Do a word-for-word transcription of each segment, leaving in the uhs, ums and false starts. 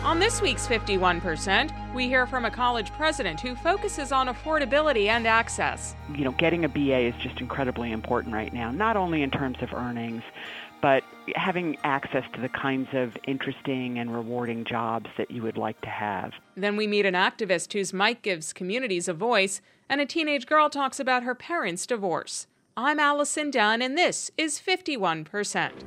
On this week's fifty-one percent, we hear from a college president who focuses on affordability and access. You know, getting a B A is just incredibly important right now, not only in terms of earnings, but having access to the kinds of interesting and rewarding jobs that you would like to have. Then we meet an activist whose mic gives communities a voice, and a teenage girl talks about her parents' divorce. I'm Allison Dunn, and this is fifty-one percent.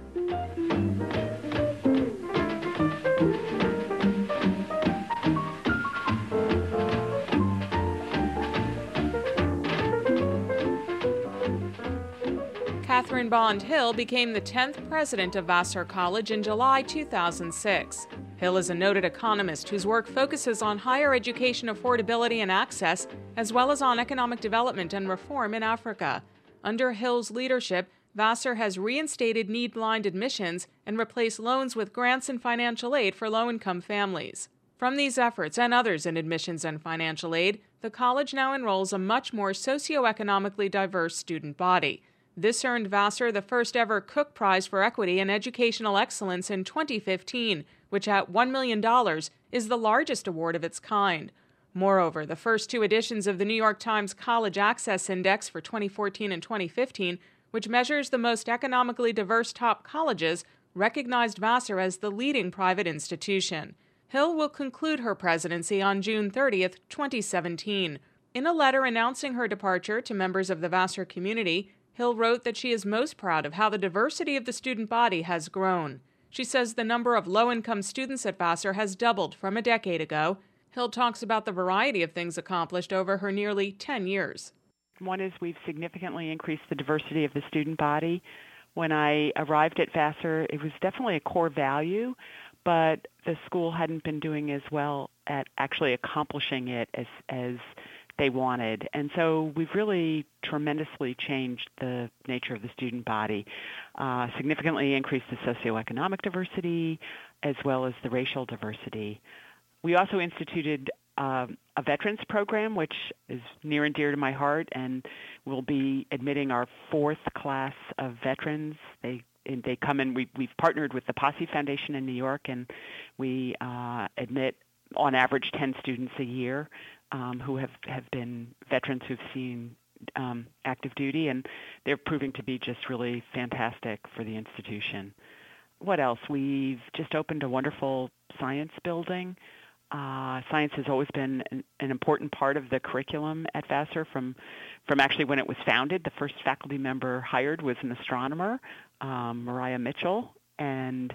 Catherine Bond Hill became the tenth president of Vassar College in July two thousand six. Hill is a noted economist whose work focuses on higher education affordability and access, as well as on economic development and reform in Africa. Under Hill's leadership, Vassar has reinstated need-blind admissions and replaced loans with grants and financial aid for low-income families. From these efforts and others in admissions and financial aid, the college now enrolls a much more socioeconomically diverse student body. This earned Vassar the first ever Cook Prize for Equity and Educational Excellence in twenty fifteen, which at one million dollars is the largest award of its kind. Moreover, the first two editions of the New York Times College Access Index for twenty fourteen and twenty fifteen, which measures the most economically diverse top colleges, recognized Vassar as the leading private institution. Hill will conclude her presidency on June thirtieth, twenty seventeen. In a letter announcing her departure to members of the Vassar community, Hill wrote that she is most proud of how the diversity of the student body has grown. She says the number of low-income students at Vassar has doubled from a decade ago. Hill talks about the variety of things accomplished over her nearly ten years. One is we've significantly increased the diversity of the student body. When I arrived at Vassar, it was definitely a core value, but the school hadn't been doing as well at actually accomplishing it as as they wanted. And so we've really tremendously changed the nature of the student body, uh, significantly increased the socioeconomic diversity as well as the racial diversity. We also instituted uh, a veterans program, which is near and dear to my heart, and we'll be admitting our fourth class of veterans. They and they come in, we, we've partnered with the Posse Foundation in New York, and we uh, admit on average ten students a year. Um, who have, have been veterans who've seen um, active duty, and they're proving to be just really fantastic for the institution. What else? We've just opened a wonderful science building. Uh, science has always been an, an important part of the curriculum at Vassar from, from actually when it was founded. The first faculty member hired was an astronomer, um, Mariah Mitchell, and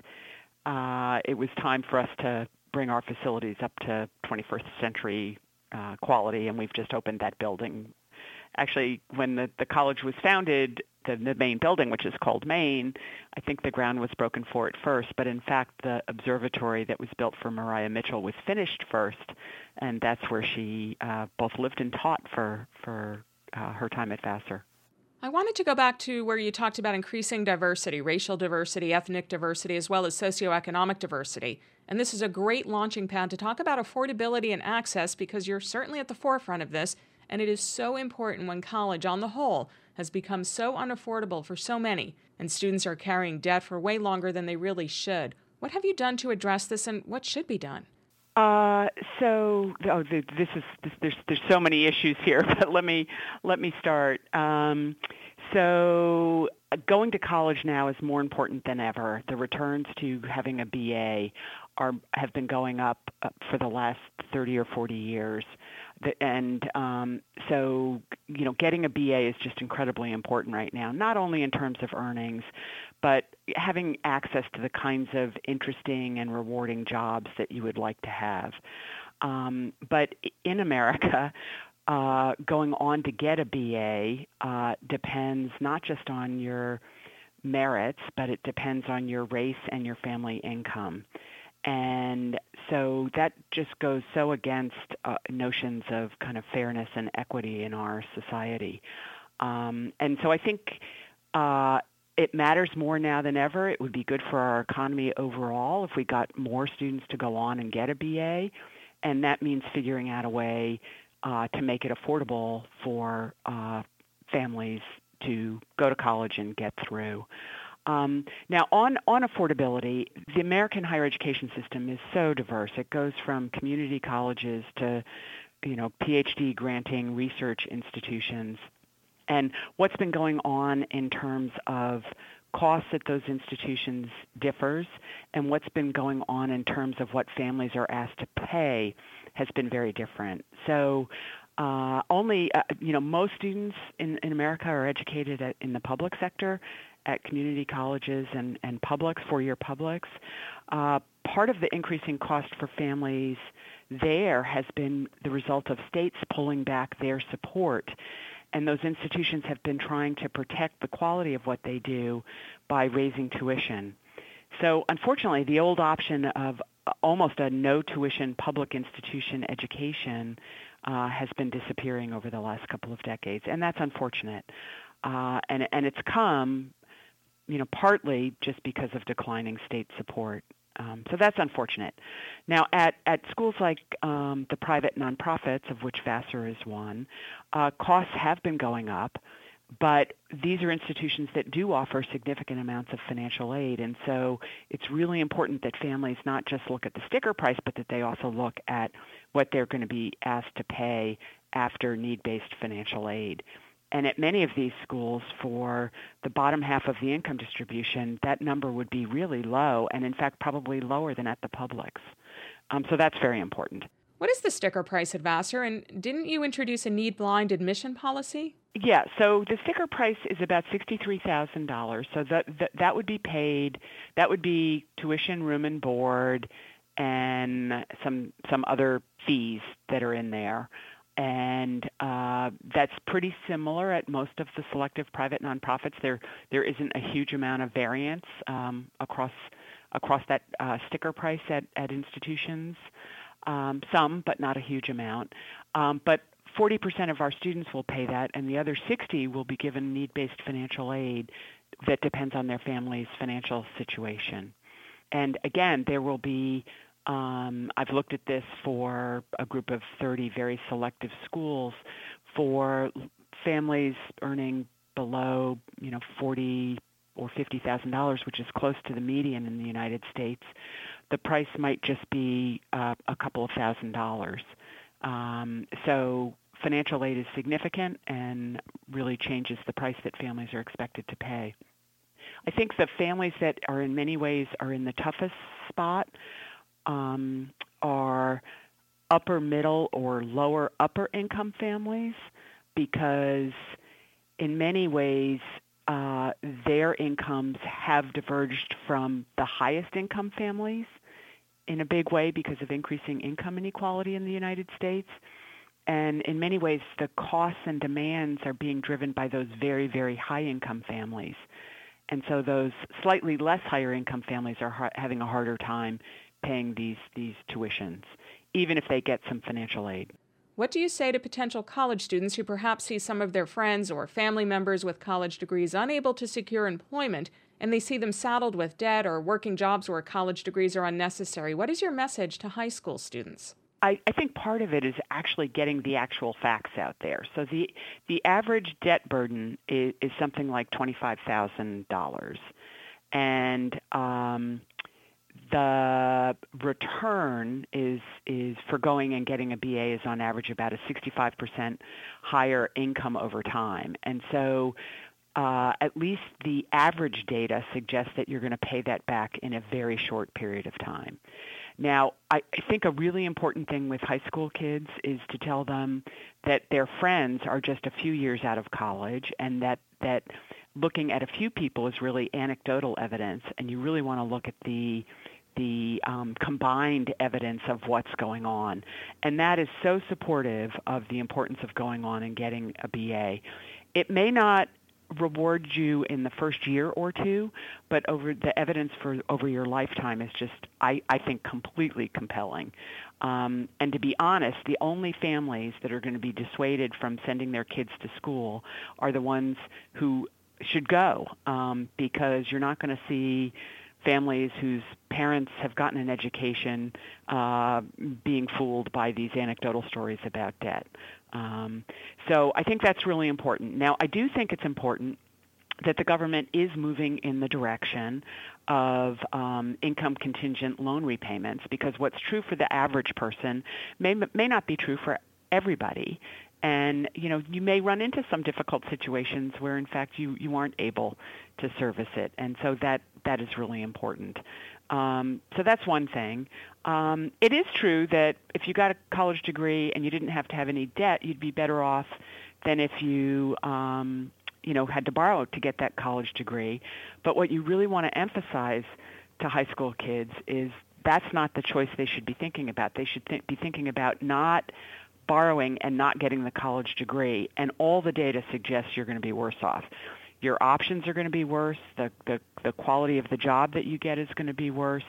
uh, it was time for us to bring our facilities up to twenty-first century Uh, quality, and we've just opened that building. Actually, when the, the college was founded, the, the main building, which is called Main, I think the ground was broken for it first, but in fact the observatory that was built for Mariah Mitchell was finished first, and that's where she uh, both lived and taught for, for uh, her time at Vassar. I wanted to go back to where you talked about increasing diversity, racial diversity, ethnic diversity, as well as socioeconomic diversity. And this is a great launching pad to talk about affordability and access, because you're certainly at the forefront of this, and it is so important when college, on the whole, has become so unaffordable for so many, and students are carrying debt for way longer than they really should. What have you done to address this, and what should be done? Uh, so oh, this is this, there's there's so many issues here, but let me let me start. Um, so uh, going to college now is more important than ever. The returns to having a B A are have been going up uh, for the last thirty or forty years, the, and um, so you know getting a B A is just incredibly important right now. Not only in terms of earnings, but having access to the kinds of interesting and rewarding jobs that you would like to have. Um, but in America, uh, going on to get a B A uh, depends not just on your merits, but it depends on your race and your family income. And so that just goes so against uh, notions of kind of fairness and equity in our society. Um, and so I think uh, it matters more now than ever. It would be good for our economy overall if we got more students to go on and get a B A, and that means figuring out a way uh, to make it affordable for uh, families to go to college and get through. Um, now, on, on affordability, the American higher education system is so diverse. It goes from community colleges to, you know, PhD granting research institutions. And what's been going on in terms of costs at those institutions differs, and what's been going on in terms of what families are asked to pay has been very different. So uh, only, uh, you know, most students in, in America are educated at, in the public sector, at community colleges and, and publics, four-year publics. Uh, part of the increasing cost for families there has been the result of states pulling back their support, and those institutions have been trying to protect the quality of what they do by raising tuition. So unfortunately, the old option of almost a no-tuition public institution education uh, has been disappearing over the last couple of decades, and that's unfortunate. Uh, and, and it's come, you know, partly just because of declining state support. Um, so that's unfortunate. Now, at, at schools like um, the private nonprofits, of which Vassar is one, uh, costs have been going up, but these are institutions that do offer significant amounts of financial aid, and so it's really important that families not just look at the sticker price, but that they also look at what they're going to be asked to pay after need-based financial aid. And at many of these schools, for the bottom half of the income distribution, that number would be really low, and in fact probably lower than at the publics. Um, so that's very important. What is the sticker price at Vassar, and didn't you introduce a need-blind admission policy? Yeah, so the sticker price is about sixty-three thousand dollars. So that, that that would be paid, that would be tuition, room and board, and some some other fees that are in there. And uh, that's pretty similar at most of the selective private nonprofits. There there isn't a huge amount of variance um, across across that uh, sticker price at, at institutions. Um, some, but not a huge amount. Um, but forty percent of our students will pay that, and the other sixty will be given need-based financial aid that depends on their family's financial situation. And again, there will be Um, I've looked at this for a group of thirty very selective schools for families earning below, you know, forty or fifty thousand dollars, which is close to the median in the United States. The price might just be uh, a couple of thousand dollars. Um, so financial aid is significant and really changes the price that families are expected to pay. I think the families that are in many ways are in the toughest spot Um, are upper middle or lower upper income families, because in many ways uh, their incomes have diverged from the highest income families in a big way because of increasing income inequality in the United States. And in many ways the costs and demands are being driven by those very, very high income families. And so those slightly less higher income families are ha- having a harder time paying these, these tuitions, even if they get some financial aid. What do you say to potential college students who perhaps see some of their friends or family members with college degrees unable to secure employment, and they see them saddled with debt or working jobs where college degrees are unnecessary? What is your message to high school students? I, I think part of it is actually getting the actual facts out there. So the the average debt burden is, is something like twenty-five thousand dollars. And um, the return is is for going and getting a B A is on average about a sixty-five percent higher income over time. And so uh, at least the average data suggests that you're going to pay that back in a very short period of time. Now, I, I think a really important thing with high school kids is to tell them that their friends are just a few years out of college, and that, that looking at a few people is really anecdotal evidence, and you really want to look at the the um, combined evidence of what's going on. And that is so supportive of the importance of going on and getting a B A. It may not reward you in the first year or two, but over the evidence for over your lifetime is just, I, I think, completely compelling. Um, and to be honest, the only families that are going to be dissuaded from sending their kids to school are the ones who should go, um, because you're not going to see families whose parents have gotten an education uh, being fooled by these anecdotal stories about debt. Um, so I think that's really important. Now, I do think it's important that the government is moving in the direction of um, income contingent loan repayments, because what's true for the average person may may not be true for everybody. And, you know, you may run into some difficult situations where, in fact, you, you aren't able to service it. And so that, that is really important. Um, so that's one thing. Um, it is true that if you got a college degree and you didn't have to have any debt, you'd be better off than if you, um, you know, had to borrow to get that college degree. But what you really want to emphasize to high school kids is that's not the choice they should be thinking about. They should th- be thinking about not borrowing and not getting the college degree, and all the data suggests you're going to be worse off. Your options are going to be worse. The, the, the quality of the job that you get is going to be worse.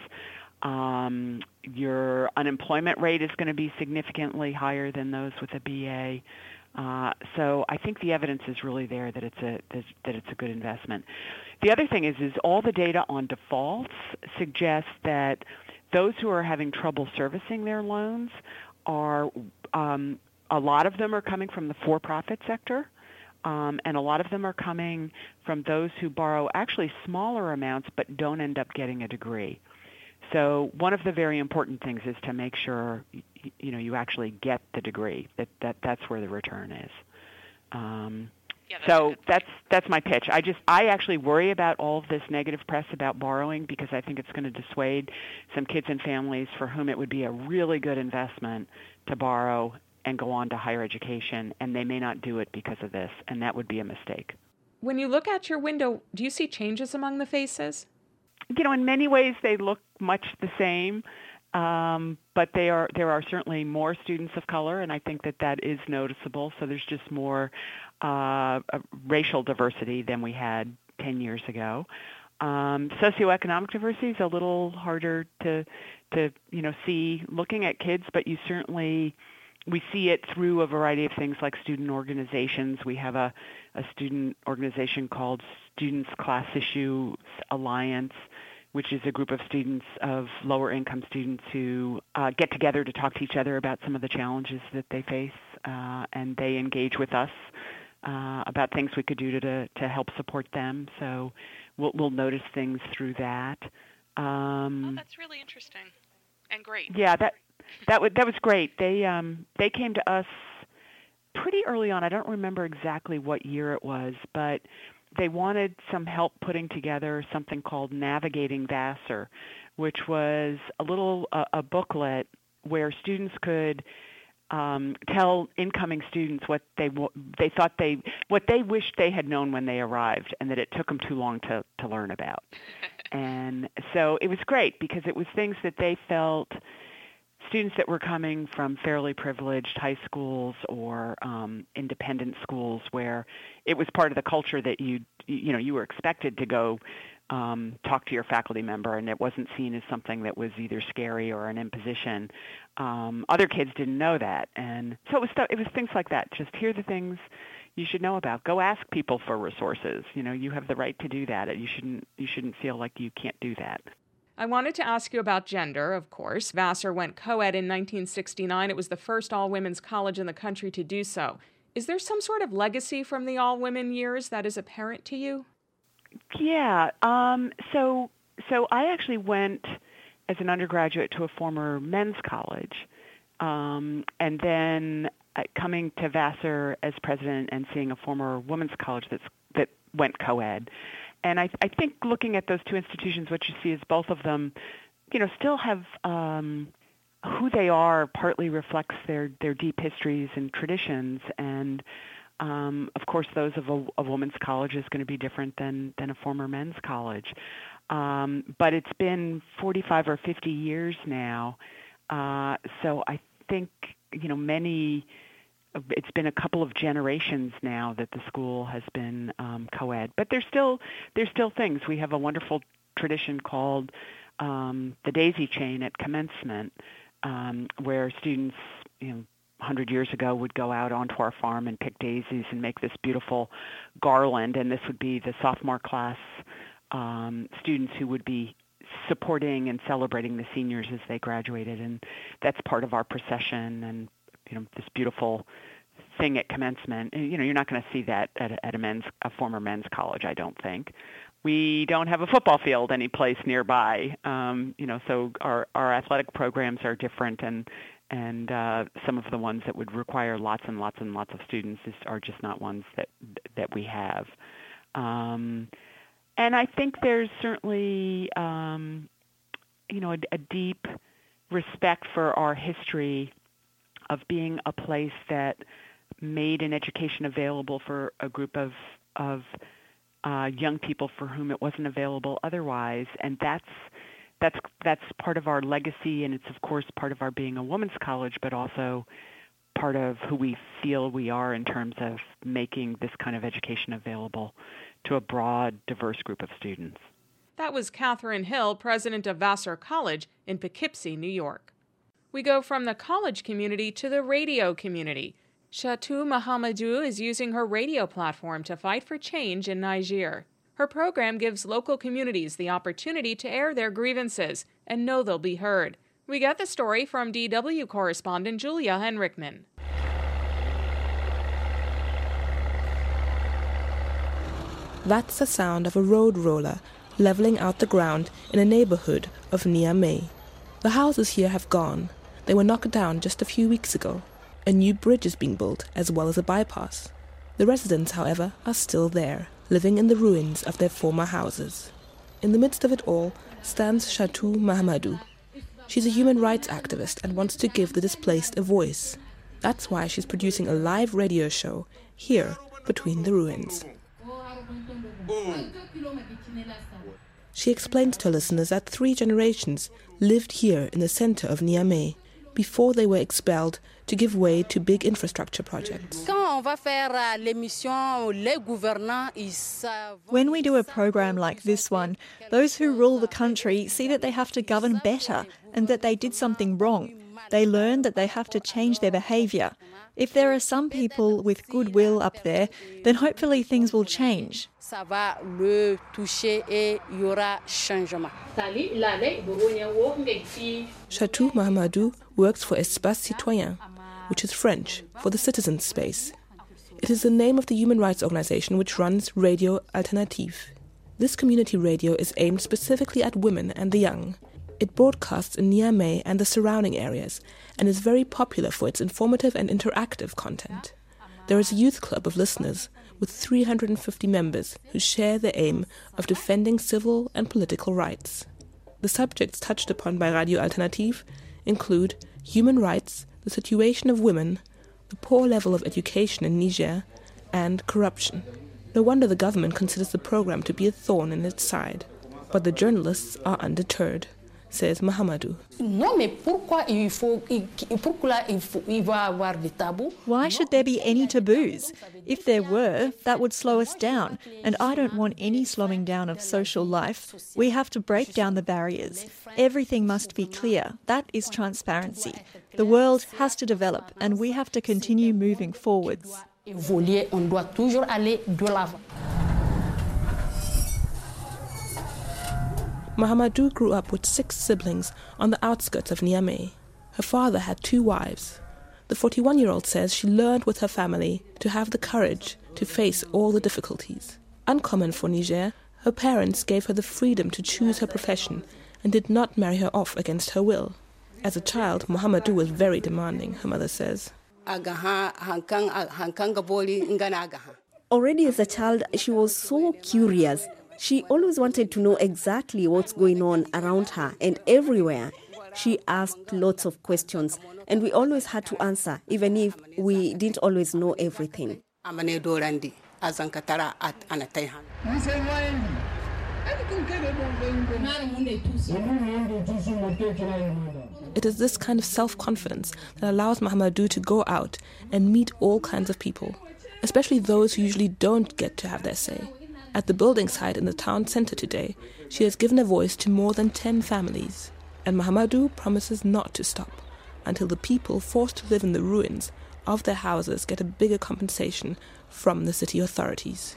Um, your unemployment rate is going to be significantly higher than those with a B A. Uh, so I think the evidence is really there that it's a that it's a good investment. The other thing is is all the data on defaults suggests that those who are having trouble servicing their loans are um, a lot of them are coming from the for-profit sector, um, and a lot of them are coming from those who borrow actually smaller amounts but don't end up getting a degree. So one of the very important things is to make sure you know you actually get the degree. That that that's where the return is. Um, yeah, that's so that's that's my pitch. I just I actually worry about all of this negative press about borrowing because I think it's going to dissuade some kids and families for whom it would be a really good investment to borrow and go on to higher education, and they may not do it because of this, and that would be a mistake. When you look out your window, do you see changes among the faces? You know, in many ways they look much the same, um, but they are there are certainly more students of color, and I think that that is noticeable. So there's just more uh, racial diversity than we had ten years ago. Um, socioeconomic diversity is a little harder to to you know see looking at kids, but you certainly we see it through a variety of things like student organizations. We have a, a student organization called Students Class Issues Alliance, which is a group of students, of lower-income students who uh, get together to talk to each other about some of the challenges that they face, uh, and they engage with us uh, about things we could do to to help support them. So we'll, we'll notice things through that. Um, oh, that's really interesting and great. Yeah, that that was that was great. They um, they came to us pretty early on. I don't remember exactly what year it was, but they wanted some help putting together something called Navigating Vassar, which was a little uh, a booklet where students could um, tell incoming students what they they thought they what they wished they had known when they arrived, and that it took them too long to to learn about. And so it was great because it was things that they felt students that were coming from fairly privileged high schools or um, independent schools where it was part of the culture that you you know you were expected to go um, talk to your faculty member, and it wasn't seen as something that was either scary or an imposition. Um, other kids didn't know that, and so it was th- it was things like that. Just hear the things you should know about. Go ask people for resources. You know, you have the right to do that. You shouldn't you shouldn't feel like you can't do that. I wanted to ask you about gender, of course. Vassar went co-ed in nineteen sixty-nine. It was the first all-women's college in the country to do so. Is there some sort of legacy from the all-women years that is apparent to you? Yeah. Um, so so I actually went as an undergraduate to a former men's college, um, and then uh, coming to Vassar as president and seeing a former women's college that's, that went co-ed. And I, I think looking at those two institutions, what you see is both of them, you know, still have um, who they are partly reflects their, their deep histories and traditions. And, um, of course, those of a, a women's college is going to be different than, than a former men's college. Um, but it's been forty-five or fifty years now. Uh, so I think, you know, many... It's been a couple of generations now that the school has been um, co-ed, but there's still there's still things. We have a wonderful tradition called um, the daisy chain at commencement, um, where students, you know, one hundred years ago would go out onto our farm and pick daisies and make this beautiful garland, and this would be the sophomore class um, students who would be supporting and celebrating the seniors as they graduated, and that's part of our procession and you know, this beautiful thing at commencement. You know, you're not going to see that at, at a men's, a former men's college, I don't think. We don't have a football field any place nearby. Um, you know, so our, our athletic programs are different, and and uh, some of the ones that would require lots and lots and lots of students is, are just not ones that that we have. Um, and I think there's certainly, um, you know, a, a deep respect for our history of being a place that made an education available for a group of of uh, young people for whom it wasn't available otherwise, and that's that's that's part of our legacy, and it's of course part of our being a women's college, but also part of who we feel we are in terms of making this kind of education available to a broad, diverse group of students. That was Catherine Hill, president of Vassar College in Poughkeepsie, New York. We go from the college community to the radio community. Chatou Mahamadou is using her radio platform to fight for change in Niger. Her program gives local communities the opportunity to air their grievances and know they'll be heard. We get the story from D W correspondent Julia Henrichman. That's the sound of a road roller leveling out the ground in a neighborhood of Niamey. The houses here have gone. They were knocked down just a few weeks ago. A new bridge is being built, as well as a bypass. The residents, however, are still there, living in the ruins of their former houses. In the midst of it all stands Chatou Mahamadou. She's a human rights activist and wants to give the displaced a voice. That's why she's producing a live radio show here, between the ruins. She explains to listeners that three generations lived here in the center of Niamey before they were expelled to give way to big infrastructure projects. When we do a program like this one, those who rule the country see that they have to govern better and that they did something wrong. They learn that they have to change their behaviour. If there are some people with goodwill up there, then hopefully things will change. Chatou Mahamadou works for Espace Citoyen, which is French for the citizen space. It is the name of the human rights organization which runs Radio Alternative. This community radio is aimed specifically at women and the young. It broadcasts in Niamey and the surrounding areas and is very popular for its informative and interactive content. There is a youth club of listeners with three hundred fifty members who share the aim of defending civil and political rights. The subjects touched upon by Radio Alternative include human rights, the situation of women, the poor level of education in Niger, and corruption. No wonder the government considers the program to be a thorn in its side. But the journalists are undeterred, says Mahamadou. Why should there be any taboos? If there were, that would slow us down, and I don't want any slowing down of social life. We have to break down the barriers. Everything must be clear. That is transparency. The world has to develop, and we have to continue moving forwards. Mahamadou grew up with six siblings on the outskirts of Niamey. Her father had two wives. The forty-one-year-old says she learned with her family to have the courage to face all the difficulties. Uncommon for Niger, her parents gave her the freedom to choose her profession and did not marry her off against her will. As a child, Mahamadou was very demanding, her mother says. Already as a child, she was so curious. She always wanted to know exactly what's going on around her and everywhere. She asked lots of questions, and we always had to answer, even if we didn't always know everything. It is this kind of self-confidence that allows Mahamadou to go out and meet all kinds of people, especially those who usually don't get to have their say. At the building site in the town centre today, she has given a voice to more than ten families. And Mahamadou promises not to stop until the people forced to live in the ruins of their houses get a bigger compensation from the city authorities.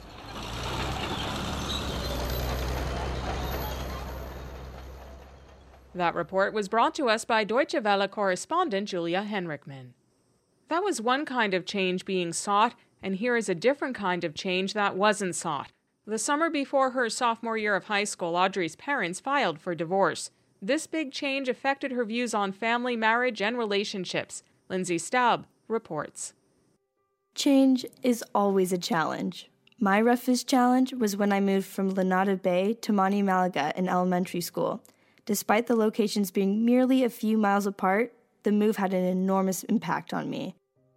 That report was brought to us by Deutsche Welle correspondent Julia Henrichman. That was one kind of change being sought, and here is a different kind of change that wasn't sought. The summer before her sophomore year of high school, Audrey's parents filed for divorce. This big change affected her views on family, marriage, and relationships. Lindsay Staub reports. Change is always a challenge. My roughest challenge was when I moved from Lanada Bay to Mani Malaga in elementary school. Despite the locations being merely a few miles apart, the move had an enormous impact on me.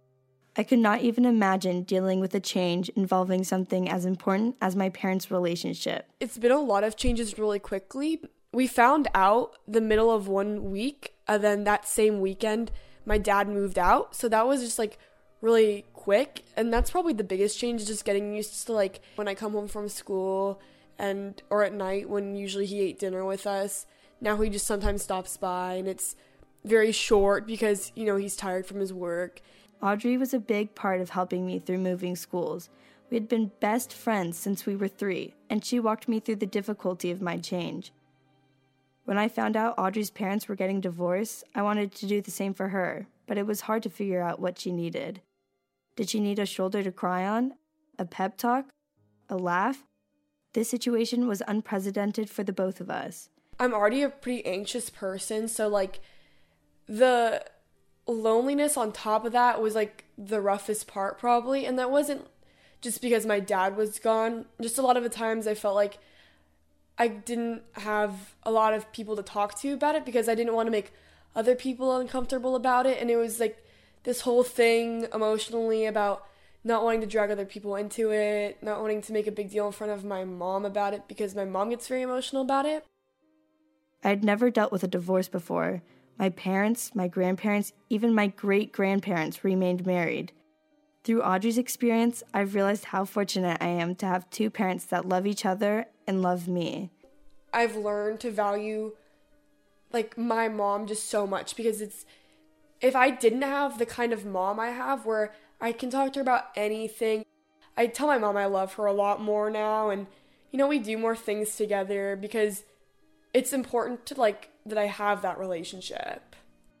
I could not even imagine dealing with a change involving something as important as my parents' relationship. It's been a lot of changes really quickly. We found out the middle of one week, and then that same weekend, my dad moved out. So that was just like really quick. And that's probably the biggest change, is just getting used to like when I come home from school and or at night when usually he ate dinner with us. Now he just sometimes stops by, and it's very short because, you know, he's tired from his work. Audrey was a big part of helping me through moving schools. We had been best friends since we were three, and she walked me through the difficulty of my change. When I found out Audrey's parents were getting divorced, I wanted to do the same for her, but it was hard to figure out what she needed. Did she need a shoulder to cry on? A pep talk? A laugh? This situation was unprecedented for the both of us. I'm already a pretty anxious person, so like the loneliness on top of that was like the roughest part probably, and that wasn't just because my dad was gone. Just a lot of the times I felt like I didn't have a lot of people to talk to about it because I didn't want to make other people uncomfortable about it, and it was like this whole thing emotionally about not wanting to drag other people into it, not wanting to make a big deal in front of my mom about it because my mom gets very emotional about it. I had never dealt with a divorce before. My parents, my grandparents, even my great-grandparents remained married. Through Audrey's experience, I've realized how fortunate I am to have two parents that love each other and love me. I've learned to value, like, my mom just so much because it's, if I didn't have the kind of mom I have where I can talk to her about anything, I tell my mom I love her a lot more now, and, you know, we do more things together because it's important to, like, that I have that relationship.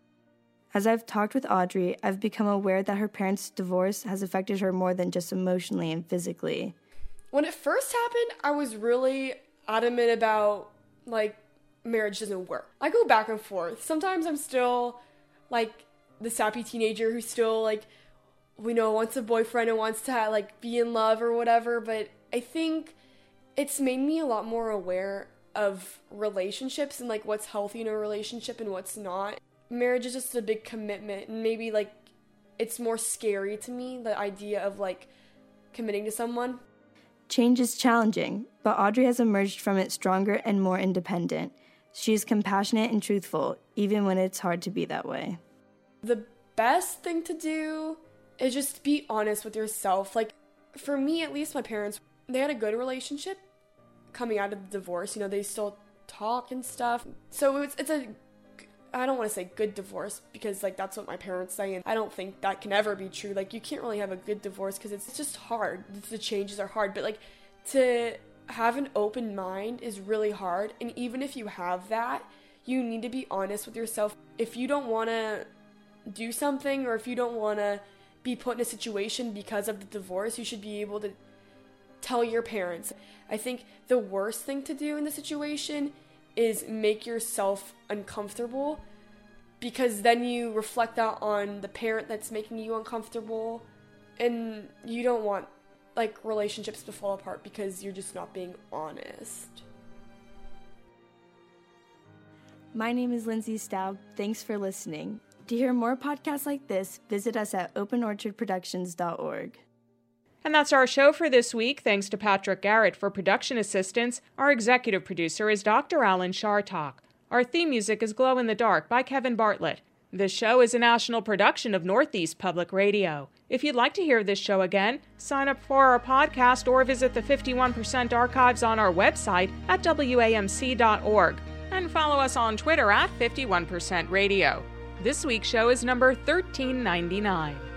As I've talked with Audrey, I've become aware that her parents' divorce has affected her more than just emotionally and physically. When it first happened, I was really adamant about, like, marriage doesn't work. I go back and forth. Sometimes I'm still, like, the sappy teenager who still, like, you know, wants a boyfriend and wants to, like, be in love or whatever, but I think it's made me a lot more aware of relationships and like what's healthy in a relationship and what's not. Marriage is just a big commitment, and maybe like it's more scary to me, the idea of like committing to someone. Change is challenging, but Audrey has emerged from it stronger and more independent. She is compassionate and truthful, even when it's hard to be that way. The best thing to do is just be honest with yourself. Like for me, at least, my parents, they had a good relationship coming out of the divorce. You know, they still talk and stuff. So it's it's a, I don't want to say good divorce because like that's what my parents say, and I don't think that can ever be true. Like you can't really have a good divorce because it's just hard. The changes are hard, but like to have an open mind is really hard. And even if you have that, you need to be honest with yourself. If you don't want to do something, or if you don't want to be put in a situation because of the divorce, you should be able to tell your parents. I think the worst thing to do in the situation is make yourself uncomfortable, because then you reflect that on the parent that's making you uncomfortable, and you don't want like relationships to fall apart because you're just not being honest. My name is Lindsay Staub. Thanks for listening. To hear more podcasts like this, visit us at open orchard productions dot org. And that's our show for this week. Thanks to Patrick Garrett for production assistance. Our executive producer is Doctor Alan Shartok. Our theme music is Glow in the Dark by Kevin Bartlett. This show is a national production of Northeast Public Radio. If you'd like to hear this show again, sign up for our podcast or visit the fifty-one percent archives on our website at W A M C dot org. And follow us on Twitter at fifty-one percent radio. This week's show is number thirteen ninety-nine.